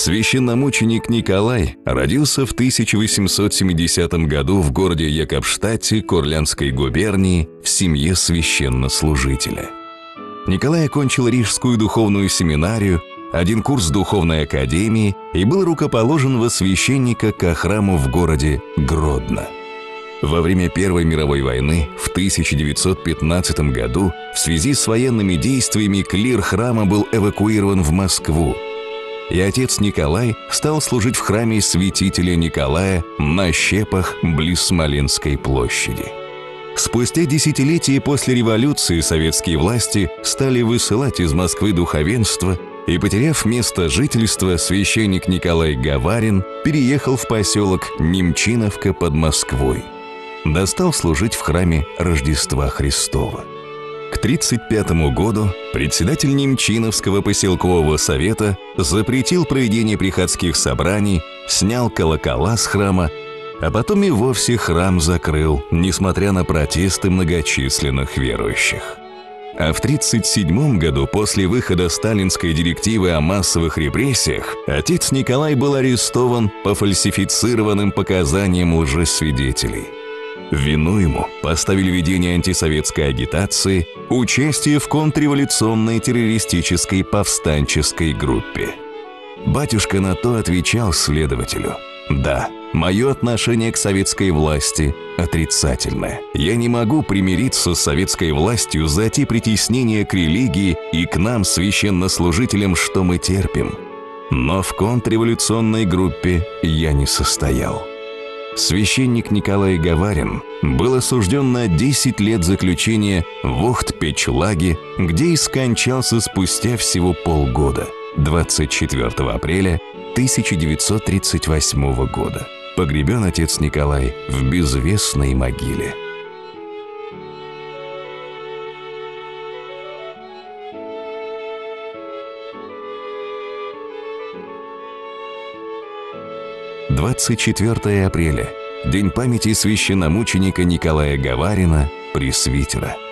Священномученик Николай родился в 1870 году в городе Якобштадте Курляндской губернии в семье священнослужителя. Николай окончил Рижскую духовную семинарию, один курс духовной академии и был рукоположен во священника ко храму в городе Гродно. Во время Первой мировой войны в 1915 году в связи с военными действиями клир храма был эвакуирован в Москву, и отец Николай стал служить в храме святителя Николая на Щепах близ Смоленской площади. Спустя десятилетия после революции советские власти стали высылать из Москвы духовенство, и, потеряв место жительства, священник Николай Гаварин переехал в поселок Немчиновка под Москвой. Стал служить в храме Рождества Христова. К 1935 году председатель Немчиновского поселкового совета запретил проведение приходских собраний, снял колокола с храма, а потом и вовсе храм закрыл, несмотря на протесты многочисленных верующих. А в 1937 году, после выхода сталинской директивы о массовых репрессиях, отец Николай был арестован по фальсифицированным показаниям лжесвидетелей. В вину ему поставили ведение антисоветской агитации, участие в контрреволюционной террористической повстанческой группе. Батюшка на то отвечал следователю: «Да, мое отношение к советской власти отрицательное. Я не могу примириться с советской властью за те притеснения к религии и к нам, священнослужителям, что мы терпим. Но в контрреволюционной группе я не состоял». Священник Николай Гаварин был осужден на 10 лет заключения в Охт-Печлаге, где и скончался спустя всего полгода, 24 апреля 1938 года. Погребен отец Николай в безвестной могиле. – 24 апреля – День памяти священномученика Николая Гаварина, пресвитера.